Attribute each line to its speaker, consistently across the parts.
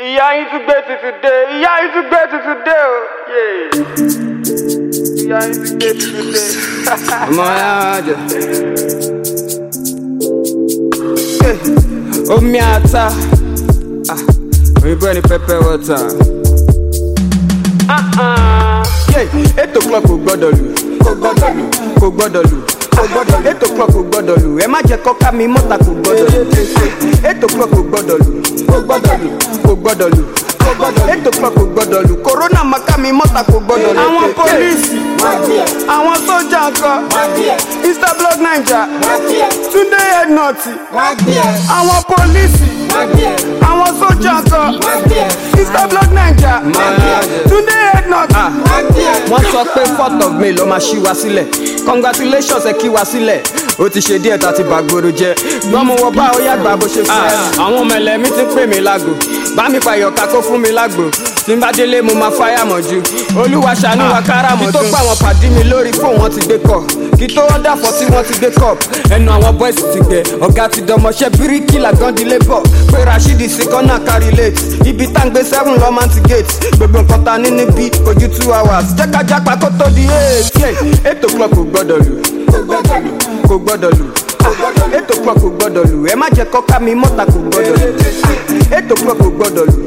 Speaker 1: Ìyá yín tún gbé tuntun dé, ìyá yín tún gbé tuntun dé o. Ìyá yín tún gbé tuntun dé.
Speaker 2: Ọmọ ya jẹ. Omi ata, òyìnbó ẹni pepper water. 8 o'clock kò gbọ́dọ̀ lù, kò gbọ́dọ̀ lù, kò gbọ́dọ̀ lù. 8 o'clock kò gbọ́dọ̀ lù, ẹ má jẹ́ kọ́ká mi mọ́ta kò gbọ́dọ̀ lù. 8 o'clock kò gbọ́dọ̀ lù, kò gbọ́dọ̀ lù, kò gbọ́dọ̀ lù. 8 o'clock kò gbọ́dọ̀ lù, corona má ká mi mọ́ta kò gbọ́dọ̀ lù. Àwọn pólíìsì, àwọn sójà ńkọ́, Instablog Naija, Tunde Headnut, àwọn pólíìsì, àwọn sójà ńkọ́, Instablog Naija, Tunde Headnut. Wọ́n sọ pé 4th of May ló máa ṣí wa sílẹ̀, congratulations ẹ kí wa sílẹ̀. Ó ti ṣe díẹ̀ tá ti bàgbòrò jẹ́, gbọ́n mo wọ bá ó yàgbà bó ṣe fẹ́. Àwọn ọmọ ẹlẹ́mí ti pè mí lágbo, bá mi pàyọ̀ká kó fún mi lágbo. Tí n bá délé mo máa fáyà mọ́jú, Olúwa ṣàánú wa kára mọ́jú. Kí tó pa àwọn pàdé mi lórí fóun wọn ti gbé kọ̀, kí tó wọ́n dàfọ́ tí wọ́n ti gbé kọ̀. Ẹnu àwọn boys ti gbẹ, ọ̀gá ti dọmọṣẹ́ bíríkì làgàndí labour. Pé Rashidi sí kọ́nà kárí late, ibi tá ń gbé 7 lọ́ máa ti gate. Gbogbo nǹkan ta ní níbí kò ju 2 hours, jẹ́ ká jápa kó tó di 8 o'clock kò gbọ́dọ̀ lù, kò gbọ́dọ̀ lù. 8 o'clock kò gbọ́dọ̀ lù, ẹ má jẹ́ kọ́ká mi mọ́ta kò gbọ́dọ̀ lù. 8 o'clock kò gbọ́dọ̀ lù,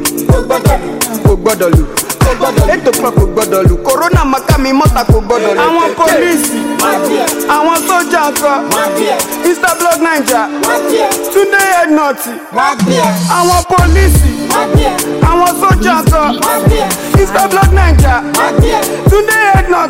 Speaker 2: kò gbọ́dọ̀ lù. 8 o'clock kò gbọ́dọ̀ lù, corona má ká mi mọ́ta kò gbọ́dọ̀ lù. Àwọn pólíìsì, àwọn sójà ńkọ́, Instablog Naija, Tunde Headnut, àwọn pólíìsì, àwọn sójà ńkọ́, Instablog Naija, Tunde Headnut.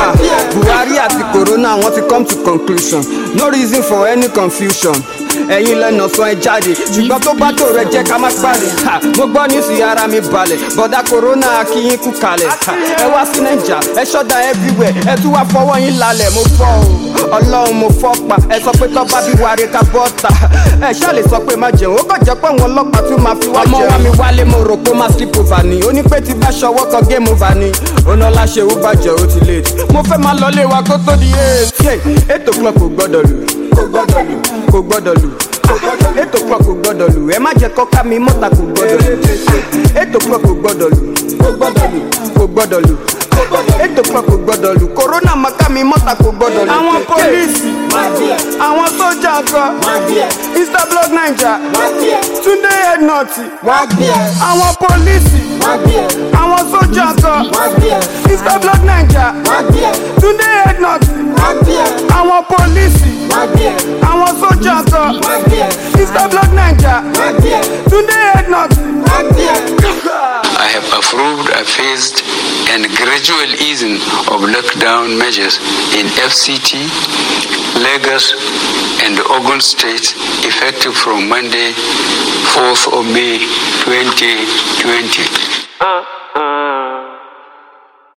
Speaker 2: Buhari àti corona wọ́n ti come to conclusion, no reason for any confusion. Ẹ̀yin lẹ́nà sọ ẹ jáde, ṣùgbọ́n tó bá tó rẹ jẹ́ ká má parí. Mo gbọ́ nísì ara mi balẹ̀, bọ̀dá corona akínyín kú kalẹ̀. Ẹ wá sí Naija, ẹ ṣọ́dá everywhere, ẹ tún wá fọwọ́ yín lálẹ̀. Mo fọ́ o, Ọlọ́run mo fọ́ pa, ẹ sọ pé tọ́ bá bí wàrí ká bọ́ta. Ẹ ṣáà lè sọ pé má jẹun, ó kàn jẹ́ pé àwọn ọlọ́pàá tún máa fi wá jẹun. Ọmọ wa mi wálé mo rò pé ó máa sleep over ni, ó ní pé tí bá ṣọwọ́ kan game over ni. Onála ṣe ó bàjẹ́ ó ti late, mo fẹ́ máa lọlé wa kó tó di 8 o'clock kò gbọ́dọ̀ lù, kò gbọ́dọ̀ lù, kò gbọ́dọ̀ lù. 8 o'clock kò gbọ́dọ̀ lù, ẹ má jẹ́ kọ́ká mi mọ́ta kò gbọ́dọ̀ lù. 8 o'clock kò gbọ́dọ̀ lù, kò gbọ́dọ̀ lù, kò gbọ́dọ̀ lù. 8 o'clock kò gbọ́dọ̀ lù, corona má ká mi mọ́ta kò gbọ́dọ̀ lù. Àwọn pólíìsì, àwọn sójà ńkọ́, Instablog Naija, Tunde Headnut, àwọn pólíìsì, àwọn sójà ńkọ́, Instablog Naija, Tunde Headnut, àwọn pólíìsì, àwọn sójà ńkọ́, Instablog Naija, Tunde Headnut.
Speaker 3: I have approved a phased and gradual easing of lockdown measures in FCT, Lagos, and Ogun states effective from Monday, 4th of May 2020.